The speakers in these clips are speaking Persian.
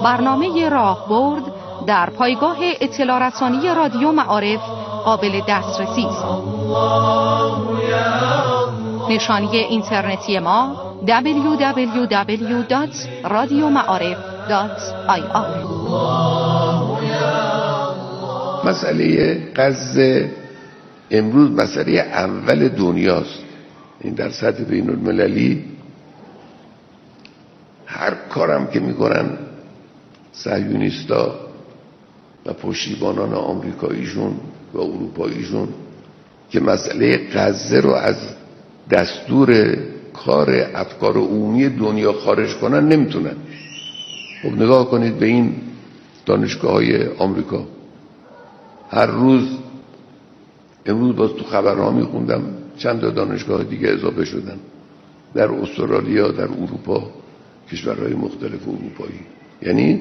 برنامه راهبرد در پایگاه اطلاع رسانی رادیو معارف قابل دسترسی است. نشانی اینترنتی ما www.radiomaarif.ir. مسئله غزه امروز مسئله اول دنیاست. این در سطح بین المللی هر کارم که میکنن صهیونیستا و پشتیبانان آمریکاییشون و اروپاییشون که مسئله غزه رو از دستور کار افکار عمومی دنیا خارج کنن نمیتونن. خب نگاه کنید به این دانشگاه‌های آمریکا. هر روز امروز باز تو خبرها میخوندم چند تا دانشگاه دیگه اضافه شدن در استرالیا، در اروپا، کشورهای مختلف اروپایی. یعنی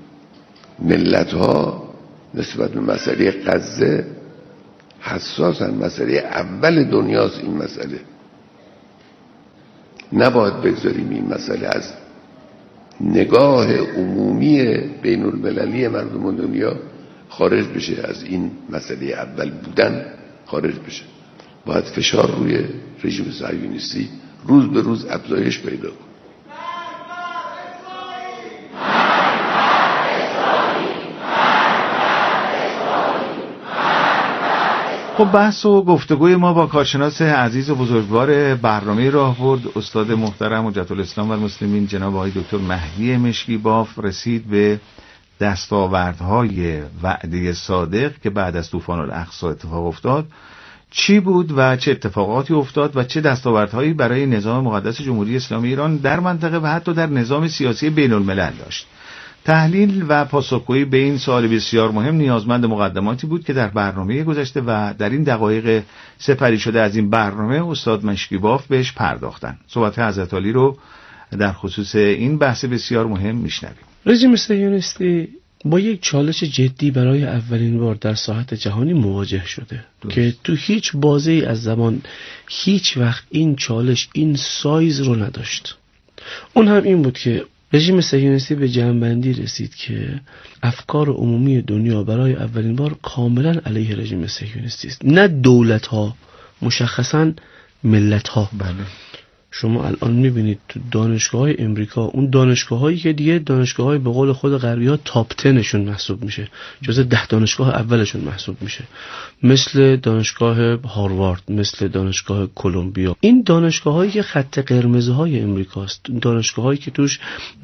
ملت‌ها نسبت به مسئله غزه حساسن. مسئله اول دنیاست این مسئله. نباید بگذاریم این مسئله از نگاه عمومی بین المللی مردم دنیا خارج بشه، از این مسئله اول بودن خارج بشه. باید فشار روی رژیم صهیونیستی روز به روز افزایش پیدا کنه. خب بحث و گفتگوی ما با کارشناس عزیز و بزرگوار برنامه راهبرد استاد محترم حجت الاسلام و المسلمین جناب آقای دکتر مهدی مشکیباف رسید به دستاوردهای وعده صادق که بعد از طوفان الاقصی اتفاق افتاد چی بود و چه اتفاقاتی افتاد و چه دستاوردهایی برای نظام مقدس جمهوری اسلامی ایران در منطقه و حتی در نظام سیاسی بین الملل داشت. تحلیل و پاسخگویی به این سوال بسیار مهم نیازمند مقدماتی بود که در برنامه گذشته و در این دقایق سپری شده از این برنامه استاد مشکیباف بهش پرداختن. صحبت حضرت عالی رو در خصوص این بحث بسیار مهم میشنویم. رژیم صهیونیستی با یک چالش جدی برای اولین بار در ساحت جهانی مواجه شده که تو هیچ بازه‌ای از زمان هیچ وقت این چالش این سایز رو نداشت. اون هم این بود که رژیم صهیونیستی به جمع‌بندی رسید که افکار عمومی دنیا برای اولین بار کاملا علیه رژیم صهیونیستی است. نه دولت‌ها، مشخصاً ملت‌ها. بله. شما الان میبینید تو دانشگاه‌های امریکا، اون دانشگاه‌هایی که دیگه دانشگاه‌های به قول خود غربی‌ها تاپ 10 شون محسوب میشه، جزو 10 دانشگاه اولشون محسوب میشه، مثل دانشگاه هاروارد، مثل دانشگاه کلمبیا. این دانشگاه‌هایی که خط قرمزهای امریکاست، دانشگاه‌هایی که توش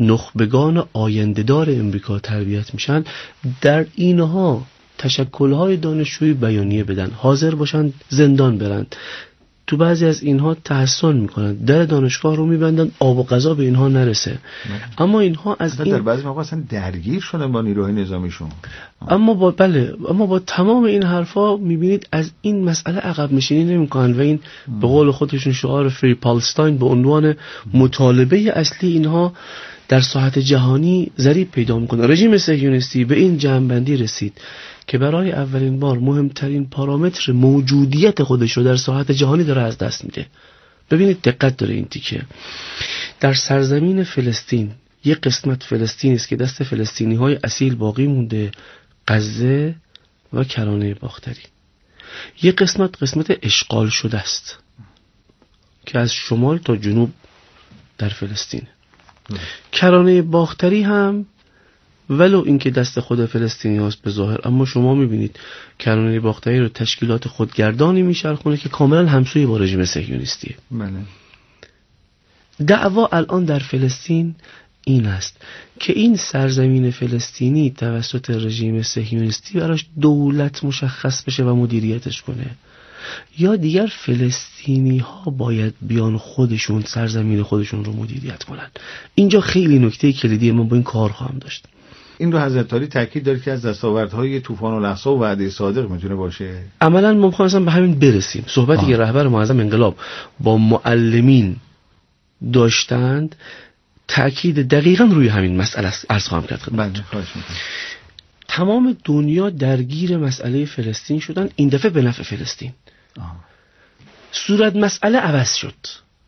نخبگان آینده‌دار امریکا تربیت میشن، در اینها تشکل‌های دانشجویی بیانیه بدن، حاضر باشن زندان برن. تو بعضی از اینها تحسن میکنن، در دانشگاه رو میبندن آب و غذا به اینها نرسه. اما اینها از این در بعضی مواقع اصلا درگیر شدن با نیروهای نظامیشون. اما با تمام این حرفا میبینید از این مسئله عقب نشینی نمیکنن و این به قول خودشون شعار فری پالستاین به عنوان مطالبه اصلی اینها در ساحت جهانی ضریب پیدا میکنه. رژیم صهیونیستی به این جمع‌بندی رسید که برای اولین بار مهمترین پارامتر موجودیت خودش رو در ساحت جهانی داره از دست میده. ببینید دقت داره این تیکه. در سرزمین فلسطین یک قسمت فلسطین است که دست فلسطینی‌های اصیل باقی مونده، غزه و کرانه باختری. یک قسمت اشغال شده است که از شمال تا جنوب در فلسطین. کرانه باختری هم ولو اینکه دست خود فلسطینی هاست به ظاهر، اما شما میبینید کرانه باختری رو تشکیلات خودگردانی میشرخونه که کاملا همسوی با رژیم صهیونیستیه. بله. دعوا الان در فلسطین این است که این سرزمین فلسطینی توسط رژیم صهیونیستی براش دولت مشخص بشه و مدیریتش کنه، یا دیگر فلسطینی ها باید بیان خودشون سرزمین خودشون رو مدیریت کنن. اینجا خیلی نکته کلیدی من با این کار خواهم داشت. این رو حضرت عالی تاکید داره که از دستاوردهای طوفان الاقصی و وعده صادق میتونه باشه. عملاً ما می‌خواستم به همین برسیم. صحبتی که رهبر معظم انقلاب با معلمین داشتند تاکید دقیقاً روی همین مسئله است. عرض خواهم کرد خدمتتون. تمام دنیا درگیر مسئله فلسطین شدن، این دفعه به نفع فلسطین. صورت مسئله عوض شد.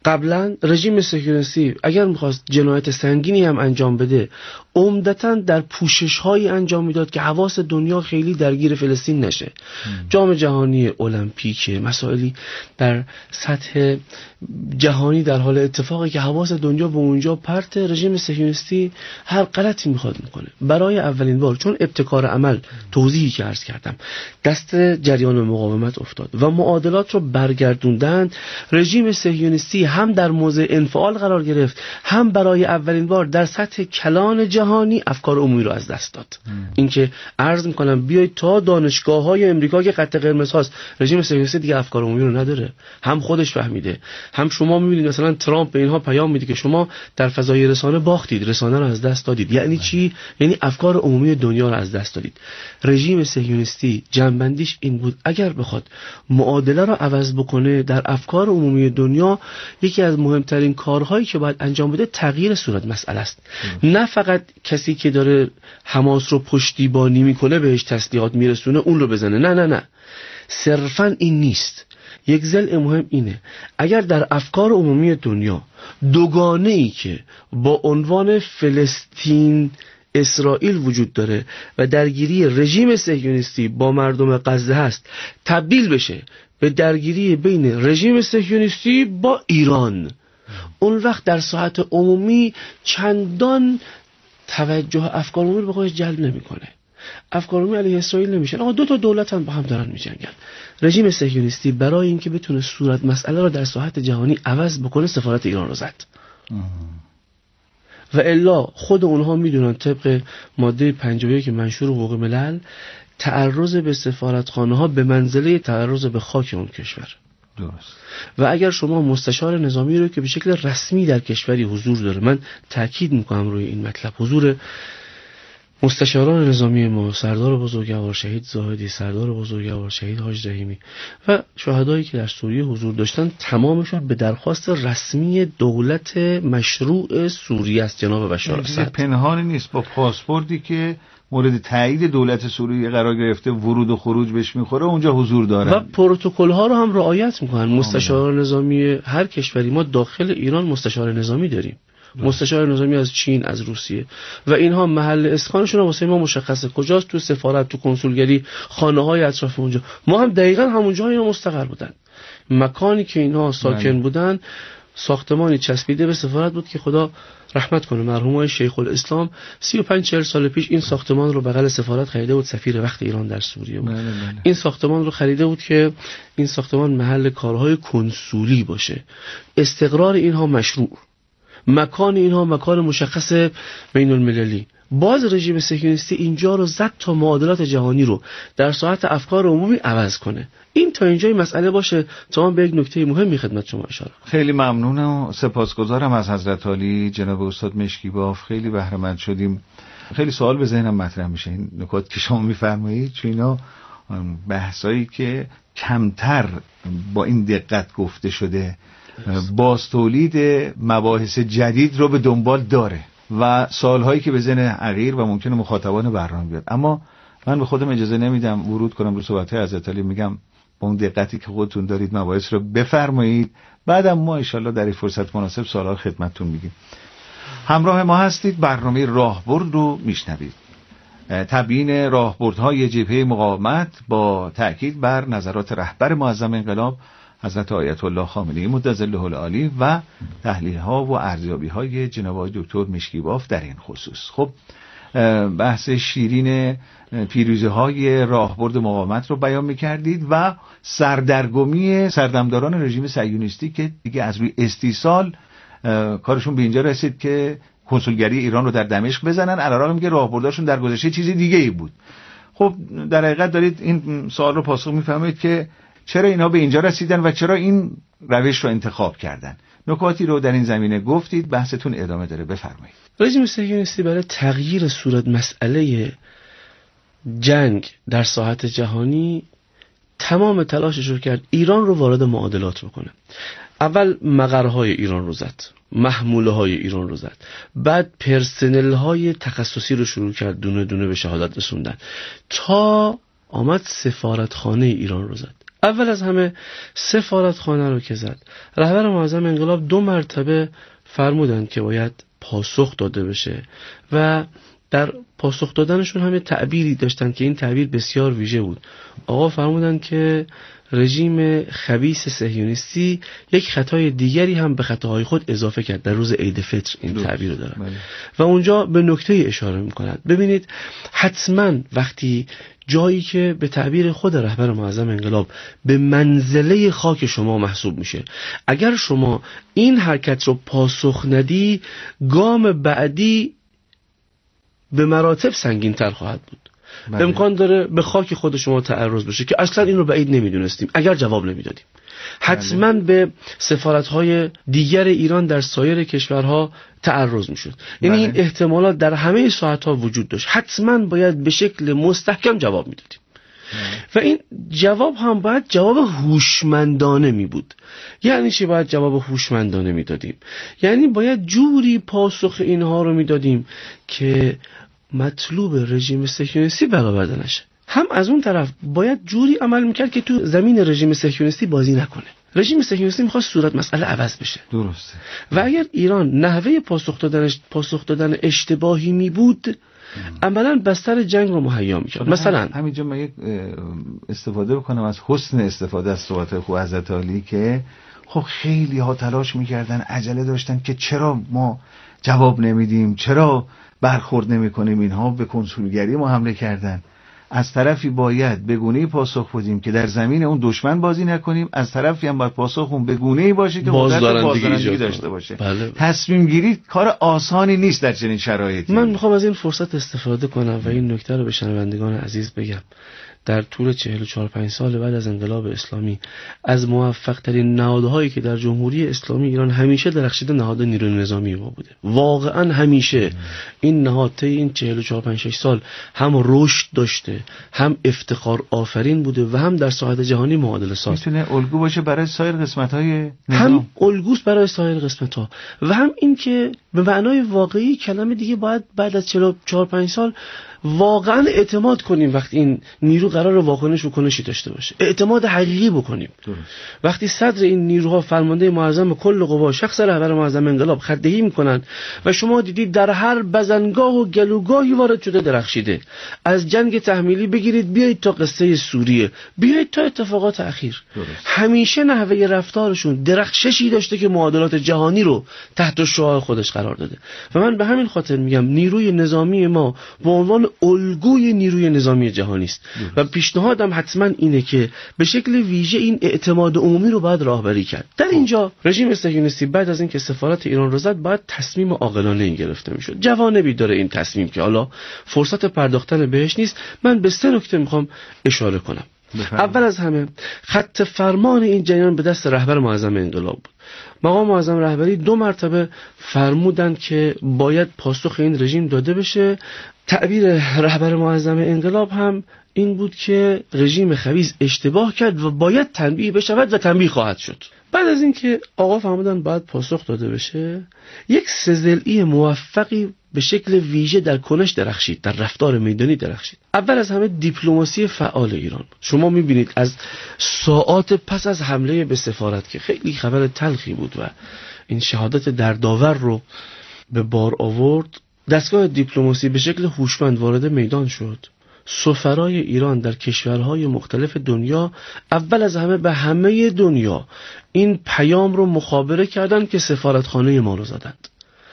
قبلا رژیم صهیونیستی اگر میخواست جنایت سنگینی هم انجام بده عمدتاً در پوشش‌هایی انجام میداد که حواس دنیا خیلی درگیر فلسطین نشه. جام جهانی المپیک، مسائلی در سطح جهانی در حال اتفاقی که حواس دنیا به اونجا پرت، رژیم صهیونیستی هر غلطی میخواد میکنه. برای اولین بار چون ابتکار عمل توضیحی که عرض کردم دست جریان مقاومت افتاد و معادلات رو برگردوندن، رژیم صهیونیستی هم در موضع انفعال قرار گرفت، هم برای اولین بار در سطح کلان جهانی افکار عمومی رو از دست داد. اینکه عرض میکنم بیایید تا دانشگاه‌های امریکا که خط قرمز هاست، رژیم صهیونیستی دیگه افکار عمومی رو نداره، هم خودش فهمیده، هم شما میبینید مثلا ترامپ به اینها پیام میده که شما در فضای رسانه باختید، رسانه رو از دست دادید. یعنی چی؟ یعنی افکار عمومی دنیا رو از دست دادید. رژیم صهیونیستی جنبندیش این بود اگر بخواد معادله رو عوض بکنه در افکار عمومی دنیا، یکی از مهمترین کارهایی که باید انجام بده تغییر صورت مسئله است. نه فقط کسی که داره حماس رو پشتیبانی میکنه بهش تسلیحات میرسونه اون رو بزنه، نه، صرفا این نیست. یک ضلع مهم اینه اگر در افکار عمومی دنیا دوگانه‌ای که با عنوان فلسطین اسرائیل وجود داره و درگیری رژیم صهیونیستی با مردم غزه هست تبدیل بشه به درگیری بین رژیم صهیونیستی با ایران، اون وقت در ساحت عمومی چندان توجه افکار عمومی به خودش جلب نمیکنه. افکار عمومی علیه اسرائیل نمیشن، آقا دو تا دولت هم با هم دارن میجنگن. رژیم صهیونیستی برای اینکه بتونه صورت مسئله رو در ساحت جهانی عوض بکنه سفارت ایران رو زد. و الا خود اونها میدونن طبق ماده 51 منشور حقوق ملل تعرض به سفارتخانه ها به منزله تعرض به خاک اون کشور. درست. و اگر شما مستشار نظامی رو که به شکل رسمی در کشوری حضور داره، من تاکید میکنم روی این مطلب، حضور مستشاران نظامی ما، سردار بزرگوار شهید زاهدی، سردار بزرگوار شهید حاج رحیمی و شهدایی که در سوریه حضور داشتن، تمامشون به درخواست رسمی دولت مشروع سوریه است جناب بشار اسد. پنهانی نیست، با پاسپورتی که مورد تایید دولت سوریه قرار گرفته ورود و خروج بهش میخوره اونجا حضور دارن و پروتکل ها رو هم رعایت میکنن. مستشار نظامی هر کشوری، ما داخل ایران مستشار نظامی داریم، مستشار نظامی از چین، از روسیه، و اینها محل اسکانشون واسه ما مشخصه کجاست، تو سفارت، تو کنسولگری، خانه‌های اطراف اونجا. ما هم دقیقاً همونجا اینا مستقر بودن. مکانی که اینها ساکن بودن ساختمانی چسبیده به سفارت بود که خدا رحمت کنه مرحوم شیخ الاسلام 35-40 سال پیش این ساختمان رو بغل سفارت خریده بود، سفیر وقت ایران در سوریه بود. این ساختمان رو خریده بود که این ساختمان محل کارهای کنسولی باشه، استقرار اینها مشروع، مکان اینها مکان مشخص بین المللی. باز رژیم صهیونیستی اینجا رو زد تا معادلات جهانی رو در ساحت افکار عمومی عوض کنه. این تا اینجای مسئله باشه تا من به یک نکته مهمی خدمت شما اشاره. خیلی ممنونم و سپاسگزارم از حضرت عالی جناب استاد مشکیباف، خیلی بهره مند شدیم. خیلی سوال به ذهنم مطرح میشه این نکات که شما میفرمایید، چون اینا بحثایی که کمتر با این دقت گفته شده باز تولید مباحث جدید رو به دنبال داره و سوالهایی که به ذهن حقیر و ممکنه مخاطبان برنامه بیاد. اما من به خودم اجازه نمیدم ورود کنم رو صحبت‌های حضرت علی، میگم با اون دقتی که خودتون دارید مباحث رو بفرمایید، بعدم ما ان شاءالله در این فرصت مناسب سوال‌ها خدمتتون میگیم. همراه ما هستید، برنامه راهبرد رو میشنوید. تبیین راهبردهای جبهه مقاومت با تأکید بر نظرات رهبر معظم انقلاب حضرت آیت الله خامنه‌ای مدظله العالی و تحلیل‌ها و ارزیابی‌های جناب آقای دکتر مشکیباف در این خصوص. خب بحث شیرین پیروزی‌های راهبرد مقاومت رو بیان می‌کردید و سردرگمی سردمداران رژیم صهیونیستی که دیگه از روی استیصال کارشون به اینجا رسید که کنسولگری ایران رو در دمشق بزنن، علیرغم اینکه راهبرداشون در گذشته چیز دیگه‌ای بود. خب در حقیقت دارید این سوال رو پاسخ می‌فرمایید که چرا اینا به اینجا رسیدن و چرا این روش رو انتخاب کردن. نکاتی رو در این زمینه گفتید، بحثتون ادامه داره، بفرمایید. رژیم صهیونیستی برای تغییر صورت مسئله جنگ در ساحت جهانی تمام تلاشش رو کرد ایران رو وارد معادلات بکنه. اول مقرهای ایران رو زد، محموله های ایران رو زد، بعد پرسنل های تخصصی رو شروع کرد دونه دونه به شهادت رسوندن تا آمد سفارتخانه ایران رو زد. اول از همه سفارتخانه رو که زد، رهبر معظم انقلاب 2 مرتبه فرمودند که باید پاسخ داده بشه و در پاسخ دادنشون هم تعبیری داشتن که این تعبیر بسیار ویژه بود. آقا فرمودند که رژیم خبیث صهیونیستی یک خطای دیگری هم به خطاهای خود اضافه کرد در روز عید فطر، این تعبیر رو دارن و اونجا به نکته اشاره میکنند. ببینید حتما وقتی جایی که به تعبیر خود رهبر معظم انقلاب به منزله خاک شما محسوب میشه، اگر شما این حرکت رو پاسخ ندی، گام بعدی به مراتب سنگین تر خواهد بود. امکان داره به خاک خود شما تعرض بشه که اصلا این رو بعید نمیدونستیم اگر جواب نمیدادیم. حتما به سفارت‌های دیگر ایران در سایر کشورها تعرض میشد. یعنی این احتمالات در همه ساعت‌ها وجود داشت. حتما باید به شکل مستحکم جواب میدادیم. و این جواب هم باید جواب هوشمندانه می بود. یعنی چی باید جواب هوشمندانه میدادیم؟ یعنی باید جوری پاسخ اینها رو میدادیم که مطلوب رژیم صهیونیستی برآورده نشه. هم از اون طرف باید جوری عمل میکرد که تو زمین رژیم صهیونیستی بازی نکنه. رژیم صهیونیستی میخواست صورت مسئله عوض بشه. درسته. و اگر ایران نحوه پاسخ دادن اشتباهی می بود، عملاً بستر جنگ رو مهیا میکرد. مثلا همینجا من یک استفاده بکنم از حسن استفاده از صحبت خوب حضرت عالی که خب خیلی ها تلاش میکردن، عجله داشتن که چرا ما جواب نمیدیم، چرا برخورد نمیکنیم. اینها به کنسولگری ما حمله کردن. از طرفی باید به گونه‌ای پاسخ بدیم که در زمین اون دشمن بازی نکنیم، از طرفی هم باید پاسخمون به گونه‌ای باشه که بازدارندگی داشته باشه. تصمیم گیری کار آسانی نیست در چنین شرایطی. من میخوام از این فرصت استفاده کنم و این نکته رو به شنوندگان عزیز بگم. در طول 44-5 سال بعد از انقلاب اسلامی، از موفق ترین نهادهایی که در جمهوری اسلامی ایران همیشه درخشیده نهاد نیروی نظامی ما بوده. واقعا همیشه این نهاد طی این 44-5-6 سال هم رشد داشته، هم افتخار آفرین بوده و هم در ساحت جهانی معادله ساز. میتونه الگو باشه برای سایر قسمت‌های نظام. هم الگوست برای سایر قسمت‌ها و هم این که به معنای واقعی کلمه دیگه باید بعد از 44-5 سال واقعا اعتماد کنیم. وقتی این نیرو قرار واکنش و کنشی داشته باشه، اعتماد حقیقی بکنیم. وقتی صدر این نیروها فرمانده معظم کل قوا شخص رهبر معظم انقلاب خدایی میکنن و شما دیدید در هر بزنگاه و گلوگاهی وارد شده درخشیده، از جنگ تحمیلی بگیرید بیایید تا قصه سوریه، بیایید تا اتفاقات اخیر، همیشه نحوه رفتارشون درخششی داشته که معادلات جهانی رو تحت شعاع خودش قرار داده. و من به همین خاطر میگم نیروی نظامی ما به عنوان الگوی نیروی نظامی جهانی است و پیشنهادم حتما اینه که به شکل ویژه این اعتماد عمومی رو باید راهبری کرد. در اینجا رژیم صهیونیستی بعد از اینکه سفارت ایران رو زد باید تصمیم عاقلانه این گرفته میشد. جوانبی داره این تصمیم که حالا فرصت پرداختن بهش نیست. من به 3 نکته میخوام اشاره کنم. اول از همه خط فرمان این جریان به دست رهبر معظم انقلاب بود. مقام معظم رهبری 2 مرتبه فرمودند که باید پاسخ این رژیم داده بشه. تعبیر رهبر معظم انقلاب هم این بود که رژیم خبیث اشتباه کرد و باید تنبیه بشود و تنبیه خواهد شد. بعد از اینکه آقا فرمودن باید پاسخ داده بشه، یک سه‌ضلعی موفقی به شکل ویژه در کنش درخشید، در رفتار میدانی درخشید. اول از همه دیپلماسی فعال ایران بود. شما میبینید از ساعات پس از حمله به سفارت که خیلی خبر تلخی بود و این شهادت دردآور رو به بار آورد، دستگاه دیپلماسی به شکل هوشمند وارد میدان شد. سفرای ایران در کشورهای مختلف دنیا اول از همه به همه دنیا این پیام رو مخابره کردند که سفارتخانه ما رو زدند.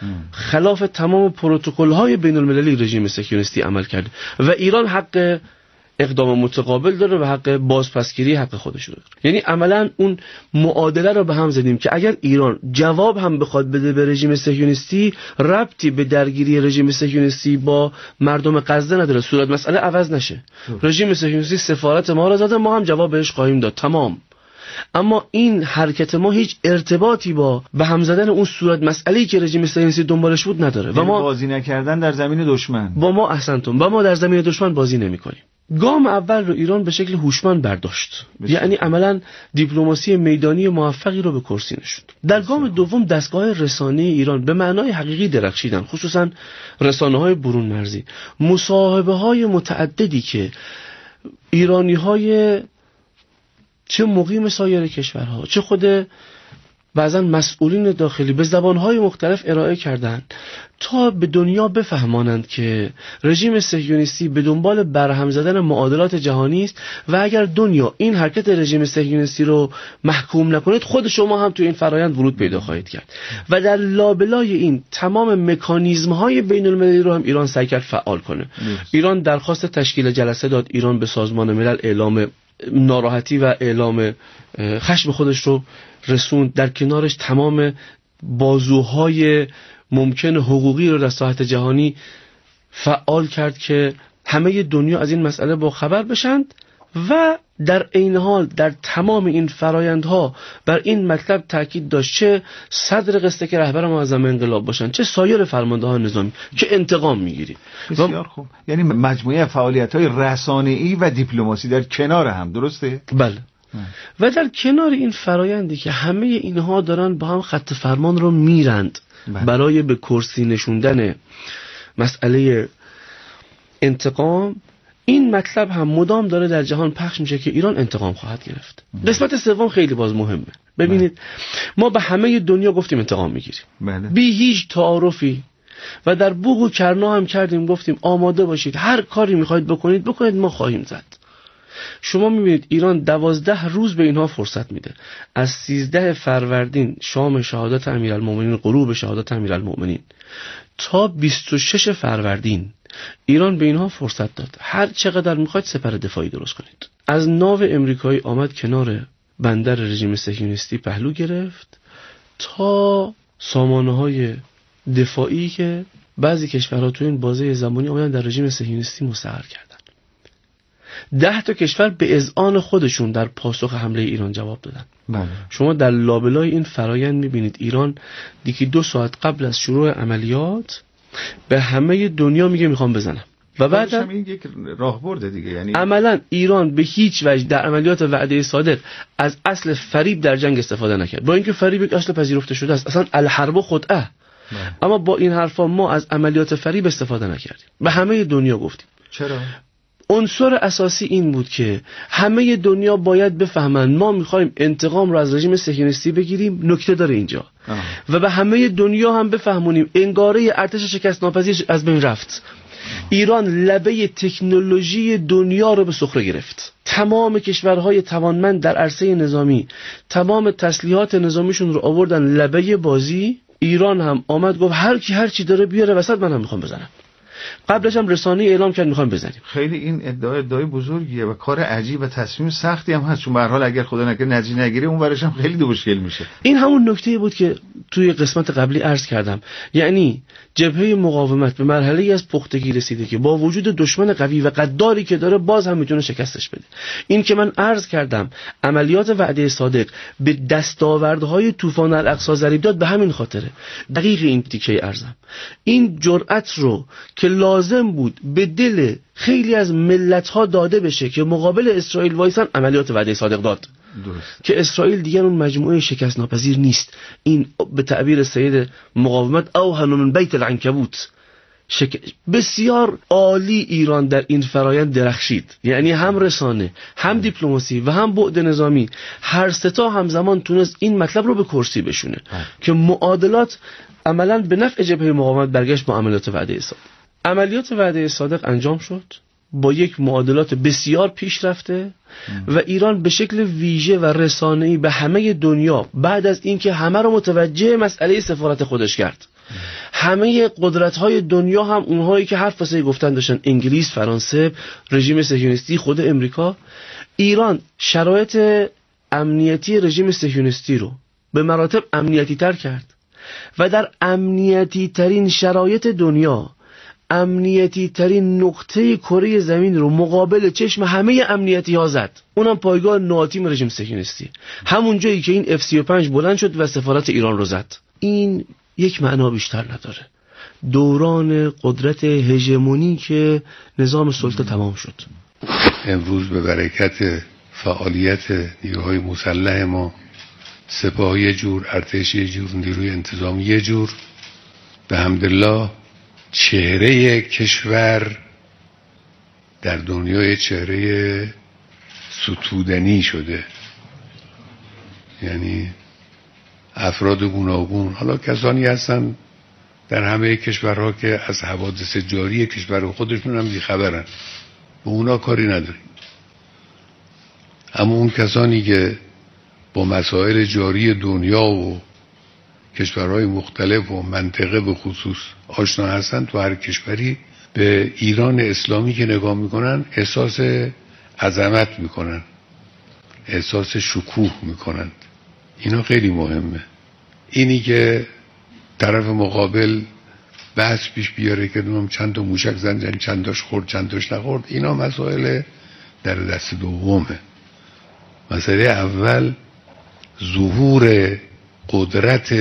خلاف تمام پروتکل‌های بین‌المللی رژیم صهیونیستی عمل کرد و ایران حق اقدام متقابل داره و حق بازپسگیری حق خودش رو داره. یعنی عملاً اون معادله رو به هم زدیم که اگر ایران جواب هم بخواد بده به رژیم صهیونیستی، ربطی به درگیری رژیم صهیونیستی با مردم غزه نداره، صورت مسئله عوض نشه. رژیم صهیونیستی سفارت ما رو زده، ما هم جواب بهش خواهیم داد، تمام. اما این حرکت ما هیچ ارتباطی با به هم زدن اون صورت مسئله‌ای که رژیم صهیونیستی دنبالش بود نداره و ما بازی نکردن در زمین دشمن. با ما احسنتون، با ما در زمین دشمن بازی نمی‌کنیم. گام اول رو ایران به شکل هوشمند برداشت، یعنی عملاً دیپلماسی میدانی موفقی رو به کرسی نشوند. در گام دوم دستگاه رسانه‌ای ایران به معنای حقیقی درخشیدن، خصوصاً رسانه‌های برون مرزی. مصاحبه‌های متعددی که ایرانی‌های چه مقیم سایر کشورها، چه خود بعضا مسئولین داخلی به زبانهای مختلف ارائه کردند تا به دنیا بفهمانند که رژیم صهیونیستی به دنبال برهم زدن معادلات جهانی است و اگر دنیا این حرکت رژیم صهیونیستی رو محکوم نکنید خود شما هم توی این فرایند ورود پیدا خواهید کرد. و در لابلای این تمام مکانیزم‌های بین‌المللی رو هم ایران سعی کرد فعال کنه. ایران درخواست تشکیل جلسه داد، ایران به سازمان ملل اعلام ناراحتی و اعلام خشم خودش رو رسوند، در کنارش تمام بازوهای ممکن حقوقی رو در ساحت جهانی فعال کرد که همه دنیا از این مسئله با خبر بشند و در عین حال در تمام این فرایندها بر این مطلب تاکید داشت چه صدر قصه که رهبر معظم انقلاب باشن چه سایر فرماندهان نظامی که انتقام میگیریم. بسیار خوب، یعنی مجموعه فعالیت‌های رسانه‌ای و دیپلماسی در کنار هم، درسته؟ بله. و در کنار این فرایندی که همه اینها دارن با هم خط فرمان رو میرند برای به کرسی نشوندن مسئله انتقام، این مطلب هم مدام داره در جهان پخش میشه که ایران انتقام خواهد گرفت. قسمت سوم خیلی باز مهمه. ببینید ما به همه دنیا گفتیم انتقام میگیریم بی هیچ تعارفی و در بوق و کرنا هم کردیم، گفتیم آماده باشید، هر کاری میخواید بکنید ما خواهیم زد. شما میبینید ایران 12 روز به اینها فرصت میده، از 13 فروردین شام شهادت امیرالمومنین، غروب شهادت امیرالمومنین، تا 26 فروردین ایران به اینها فرصت داد هر چقدر میخواید سپر دفاعی درست کنید. از ناو امریکایی آمد کنار بندر رژیم صهیونیستی پهلو گرفت تا سامانه‌های دفاعی که بعضی کشورها تو این بازه زمانی آمدن در رژیم صهیونیستی مستقر کردن. 10 تا کشور به اذعان خودشون در پاسخ حمله ایران جواب دادن. شما در لابلای این فرایند میبینید ایران دیگه 2 ساعت قبل از شروع عملیات به همه دنیا میگه میخوام بزنم و بعد هم این یک راهبرد دیگه، یعنی عملا ایران به هیچ وجه در عملیات وعده صادق از اصل فریب در جنگ استفاده نکرد، با اینکه فریب یک اصل پذیرفته شده است، اصلا الحرب خدعه، اما با این حرفا ما از عملیات فریب استفاده نکردیم. به همه دنیا گفتیم. چرا؟ عنصر اساسی این بود که همه دنیا باید بفهمن ما میخوایم انتقام رو از رژیم صهیونیستی بگیریم. نکته داره اینجا و به همه دنیا هم بفهمونیم انگاره ارتش شکست ناپذیر از بین رفت. ایران لبه تکنولوژی دنیا رو به سخره گرفت. تمام کشورهای توانمند در عرصه نظامی تمام تسلیحات نظامیشون رو آوردن لبه بازی. ایران هم آمد گفت هر کی هر چی داره بیاره وسط، من هم میخوام بزنم. قبلش هم رسانه اعلام کرد میخوایم بزنیم. خیلی این ادعای بزرگیه و کار عجیب و تصمیم سختی هم هست، چون به هر حال اگر خدا نکنه نتیجه نگیره اون ورش هم خیلی مشکل میشه. این همون نکته بود که توی قسمت قبلی عرض کردم، یعنی جبهه مقاومت به مرحله‌ای از پختگی رسیده که با وجود دشمن قوی و قداری که داره باز هم میتونه شکستش بده. این که من عرض کردم عملیات وعده صادق به دستاوردهای طوفان الاقصی ضریب داد، به همین خاطره. دقیق این تیکه ارزم این جرأت رو که لازم بود به دل خیلی از ملت‌ها داده بشه که مقابل اسرائیل وایسن، عملیات وعده صادق داد. درست. که اسرائیل دیگر اون مجموعه شکست ناپذیر نیست. این به تعبیر سید مقاومت اوهن من بیت العنکبوت. بسیار عالی ایران در این فرایند درخشید، یعنی هم رسانه هم دیپلماسی و هم بعد نظامی هر ستا همزمان تونست این مطلب رو به کرسی بشونه که معادلات عملاً به نفع جبهه مقاومت برگشت با عملیات وعده صادق. عملیات وعده صادق انجام شد با یک معادلات بسیار پیشرفته و ایران به شکل ویژه و رسانه‌ای به همه دنیا بعد از اینکه همه رو متوجه مسئله سفارت خودش کرد، همه قدرت‌های دنیا هم اونهایی که حرف واسه گفتن داشتن، انگلیس، فرانسه، رژیم صهیونیستی، خود امریکا، ایران شرایط امنیتی رژیم صهیونیستی رو به مراتب امنیتی تر کرد و در امنیتی ترین شرایط دنیا امنیتی ترین نقطه کره زمین رو مقابل چشم همه امنیتی ها زد، اونم پایگاه نوآتیم رژیم صهیونیستی، همون جایی که این F-35 بلند شد و سفارت ایران رو زد. این یک معنا بیشتر نداره. دوران قدرت هژمونی که نظام سلطه تمام شد. امروز به برکت فعالیت نیروهای مسلح ما، سپاه یه جور، ارتش یه جور، نیروی انتظامی یه جور، به حمدالله چهره کشور در دنیای چهره ستودنی شده. یعنی افراد گوناگون، حالا کسانی هستن در همه کشورها که از حوادث جاری کشور خودشون هم بیخبرن، به اونا کاری نداریم. اما اون کسانی که با مسائل جاری دنیا و کشورهای مختلف و منطقه به خصوص آشنا هستن، تو هر کشوری به ایران اسلامی که نگاه میکنن احساس عظمت میکنن، احساس شکوه میکنن. اینا خیلی مهمه. اینی که طرف مقابل بحث پیش بیاره که چند تا موشک زدن، چند تاش خورد چند تاش نخورد، اینا مسائل در دست دومه. مسئله اول ظهور قدرت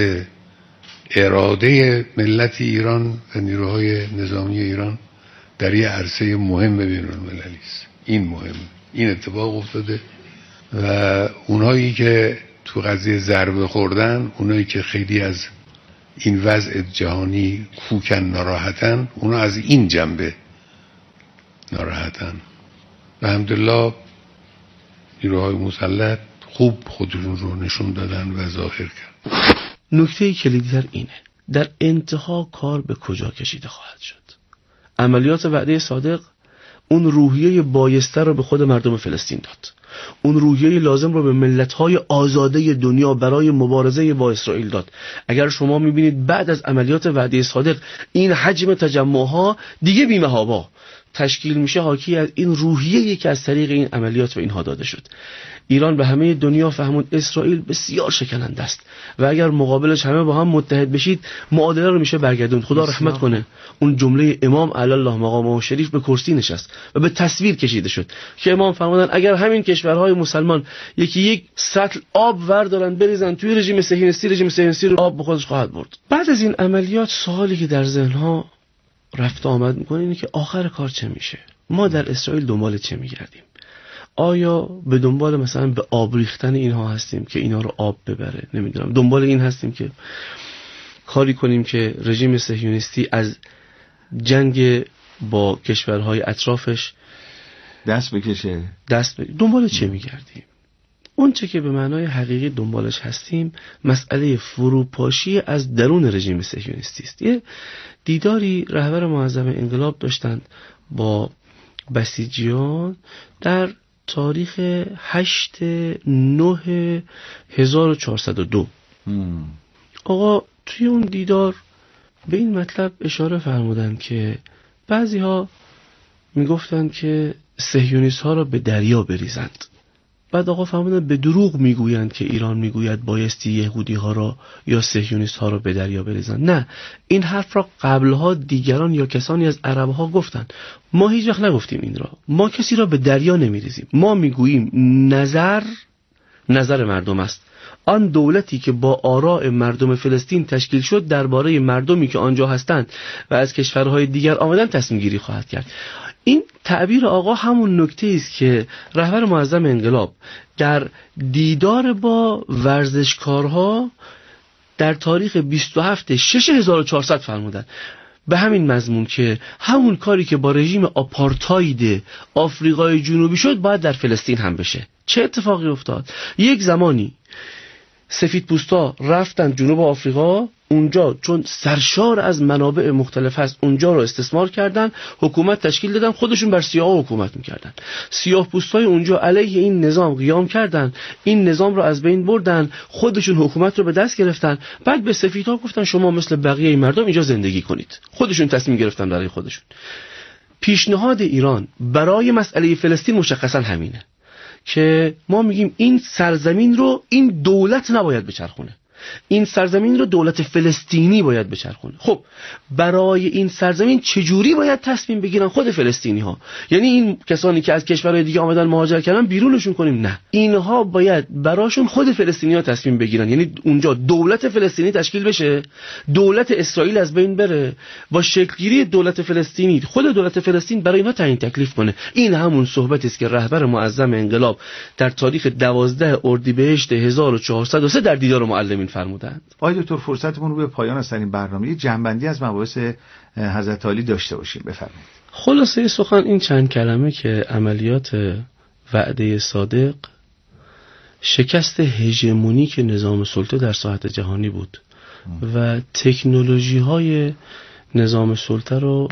اراده ملت ایران و نیروهای نظامی ایران در یه عرصه مهم بین‌المللی است. این مهم، این اتفاق افتاده و اونایی که تو قضیه ضربه خوردن، اونایی که خیلی از این وضع جهانی کوکن ناراحتن، اونا از این جنبه ناراحتن و الحمدلله نیروهای مسلح خوب خودشون رو نشون دادن و ظاهر کرد. نکته کلیدی در اینه، در انتها کار به کجا کشیده خواهد شد؟ عملیات وعده صادق اون روحیه بایسته رو به خود مردم فلسطین داد، اون روحیه لازم رو به ملت‌های آزاده دنیا برای مبارزه با اسرائیل داد. اگر شما می‌بینید بعد از عملیات وعده صادق این حجم تجمع‌ها دیگه بی‌محابا تشکیل میشه، حاکی از این روحیه‌ای که از طریق این عملیات به اینها داده شد. ایران به همه دنیا فهموند اسرائیل بسیار شکننده است و اگر مقابلش همه با هم متحد بشید معادله رو میشه برگردوند. خدا رحمت کنه اون جمله امام علی الله مقامه شریف به کرسی نشست و به تصویر کشیده شد که امام فرمودن اگر همین کشورهای مسلمان یکی یک سطل آب وردارن بریزن توی رژیم صهیونیستی رو آب به خودش خواهد برد. بعد از این عملیات سوالی که در ذهنها رفت آمد میکنه اینه که آخر کار چه میشه؟ ما در اسرائیل دنبال چه میگردیم؟ آیا به دنبال مثلا به آب ریختن اینها هستیم که اینا رو آب ببره؟ نمیدونم. دنبال این هستیم که کاری کنیم که رژیم صهیونیستی از جنگ با کشورهای اطرافش دست بکشه؟ دنبال چه میگردیم؟ اون چه که به معنای حقیقی دنبالش هستیم مسئله فروپاشی از درون رژیم صهیونیستی است. یه دیداری رهبر معظم انقلاب داشتند با بسیجیان در تاریخ 8/9/1402. آقا توی اون دیدار به این مطلب اشاره فرمودن که بعضی ها میگفتن که صهیونیست ها را به دریا بریزند. بعد آقا فرمودن به دروغ میگویند که ایران میگوید بایستی یهودی ها را یا صهیونیست ها را به دریا بریزند. نه، این حرف را قبلها دیگران یا کسانی از عرب ها گفتن. ما هیچ وقت نگفتیم این را. ما کسی را به دریا نمیریزیم. ما میگوییم نظر مردم است. آن دولتی که با آراء مردم فلسطین تشکیل شد درباره مردمی که آنجا هستند و از کشورهای دیگر آمدن تصمیم گیری خواهد کرد. این تعبیر آقا همون نکته است که رهبر معظم انقلاب در دیدار با ورزشکارها در تاریخ 27/6/1400 فرمودند، به همین مضمون که همون کاری که با رژیم آپارتاید آفریقای جنوبی شد باید در فلسطین هم بشه. چه اتفاقی افتاد؟ یک زمانی سفیدپوستا رفتن جنوب آفریقا، اونجا چون سرشار از منابع مختلف هست اونجا رو استثمار کردن، حکومت تشکیل دادن، خودشون بر سیاها حکومت میکردن. سیاه‌پوستای اونجا علیه این نظام قیام کردن، این نظام رو از بین بردن، خودشون حکومت رو به دست گرفتن. بعد به سفیدها گفتن شما مثل بقیه مردم اینجا زندگی کنید. خودشون تصمیم گرفتن برای خودشون. پیشنهاد ایران برای مسئله فلسطین مشخصا همینه که ما میگیم این سرزمین رو این دولت نباید بچرخونه، این سرزمین رو دولت فلسطینی باید بچرخونه. خب برای این سرزمین چجوری باید تصمیم بگیرن خود فلسطینی ها؟ یعنی این کسانی که از کشورهای دیگه آمدن مهاجرت کردن بیرونشون کنیم؟ نه، اینها باید براشون خود فلسطینی ها تصمیم بگیرن. یعنی اونجا دولت فلسطینی تشکیل بشه، دولت اسرائیل از بین بره، با شکلگیری دولت فلسطینی خود دولت فلسطین برای اینها تعیین تکلیف کنه. این همون صحبتی است که رهبر معظم انقلاب در تاریخ 12 اردیبهشت 1403 در دیدار معلمین فرمودند. آقای دکتر فرصتمون رو به پایان است در این برنامه. یه جنبندی از مباحث حضرت علی داشته باشیم، بفرمایید. خلاصه سخن این چند کلمه که عملیات وعده صادق شکست هژمونیک نظام سلطه در ساحت جهانی بود و تکنولوژی های نظام سلطه رو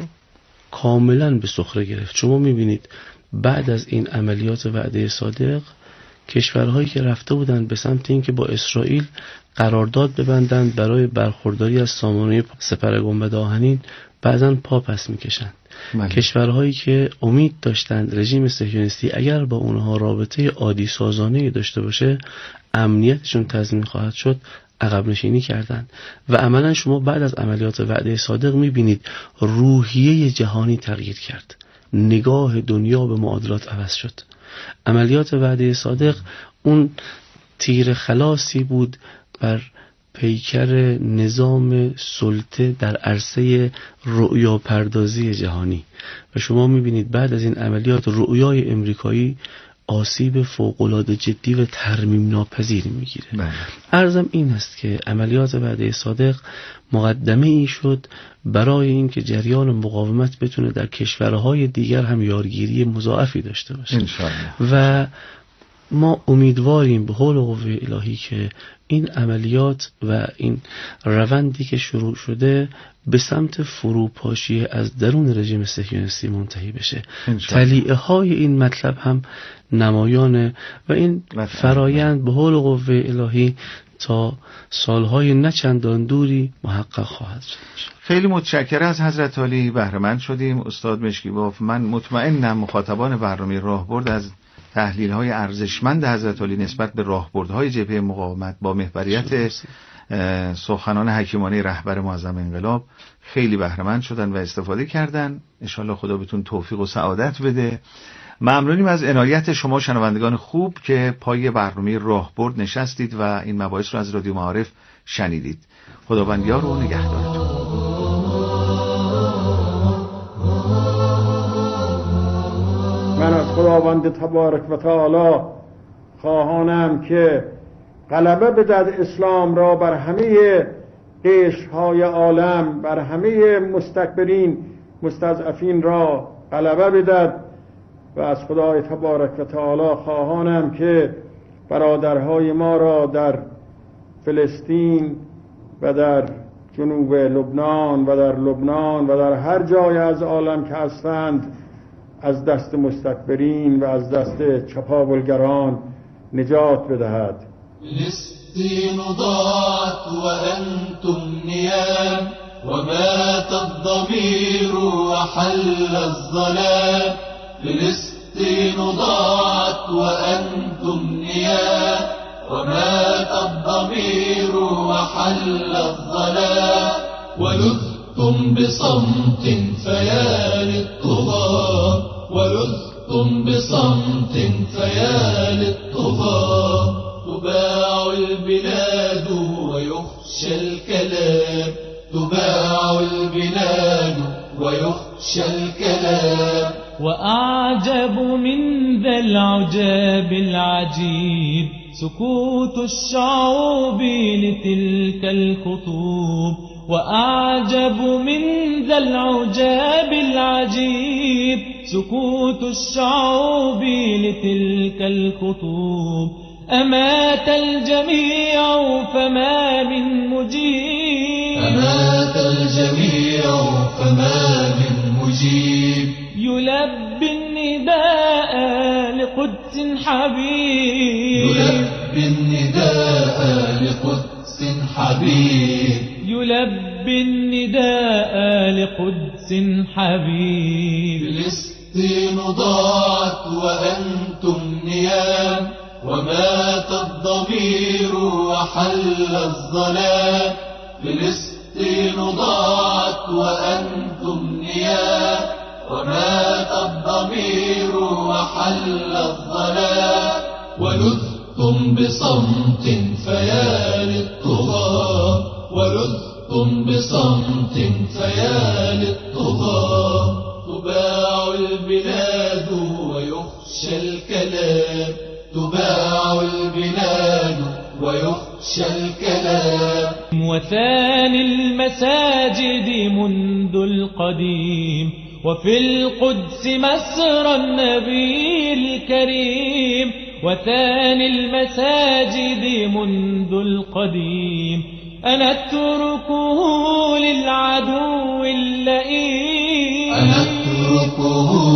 کاملا به سخره گرفت. شما میبینید بعد از این عملیات وعده صادق کشورهایی که رفته بودند به سمت این که با اسرائیل قرارداد ببندند برای برخورداری از سامانه سپر گنبد آهنین بعضا پا پس میکشند. کشورهایی که امید داشتند رژیم صهیونیستی اگر با اونها رابطه عادی سازانه داشته باشه امنیتشون تضمین خواهد شد عقب نشینی کردند و عملا شما بعد از عملیات وعده صادق میبینید روحیه جهانی تغییر کرد، نگاه دنیا به معادلات عوض شد. عملیات وعده صادق اون تیر خلاصی بود بر پیکر نظام سلطه در عرصه رؤیا پردازی جهانی و شما میبینید بعد از این عملیات رؤیای امریکایی آسیب فوق‌العاده جدی و ترمیم ناپذیری میگیره. عرضم این است که عملیات وعده صادق مقدمه ای شد برای اینکه جریان مقاومت بتونه در کشورهای دیگر هم یارگیری مضاعفی داشته باشه و ما امیدواریم به حول قوه الهی که این عملیات و این روندی که شروع شده به سمت فروپاشی از درون رژیم صهیونیستی منتهی بشه. تلیعه های این مطلب هم نمایانه و این فرایند به حول قوه الهی تا سالهای نچندان دوری محقق خواهد شد. خیلی متشکرم از حضرت عالی، بهره مند شدیم. استاد مشکیباف، من مطمئنم مخاطبان برنامه راهبرد از تحلیل‌های ارزشمند حضرت عالی نسبت به راهبردهای جبهه مقاومت با محوریت سخنان حکیمانه رهبر معظم انقلاب خیلی بهره مند شدن و استفاده کردن. انشالله خدا بهتون توفیق و سعادت بده. ممنونیم از عنایت شما شنوندگان خوب که پای برنامه راهبرد نشستید و این مباحث رو از رادیو معارف شنیدید. خداوند یار و نگهدارتون. من از خداوند تبارک و تعالی خواهانم که غلبه بدهد اسلام را بر همه قشرهای عالم، بر همه مستکبرین مستضعفین را غلبه بدهد و از خدای تبارک و تعالی خواهانم که برادرهای ما را در فلسطین و در جنوب لبنان و در هر جای از عالم که هستند از دست مستکبرین و از دست چپاولگران نجات بدهد. فلسطین ضاعت وأنتم نيام ومات الضمير وحل الظلام. فلسطین ضاعت وأنتم نيام ومات الضمير وحل الظلام. ولذتم بصمت فيا للطغاة، ولذتم بصمت فيا للطغاة. تباع البلاد ويخشى الكلام، تباع البلاد ويخشى الكلام. وأعجب من ذا العجاب العجيب سكوت الشعوب لتلك الخطوب. وأعجب من ذا العجاب العجيب سكوت الشعوب لتلك الخطوب. أمات الجميع فما من مجيب، أمات الجميع فما من مجيب. يلبي النداء لقدس حبيب، يلبي النداء لقدس حبيب. يلبي النداء لقدس حبيب. فلسطين ضاعت وأنتم نيام ومات الضمير وحل الظلام. فلسطين ضاعت وأنتم نيام ومات الضمير وحل الظلام. ولذتم بصمت فيا للطغاة، ولذتم بصمت فيا للطغاة. تباع البلاد ويخشى الكلام، تباع البلاد ويخشى الكلام. وثاني المساجد منذ القديم وفي القدس مسرى النبي الكريم. وثاني المساجد منذ القديم. أنا أتركه للعدو اللئيم، أنا أتركه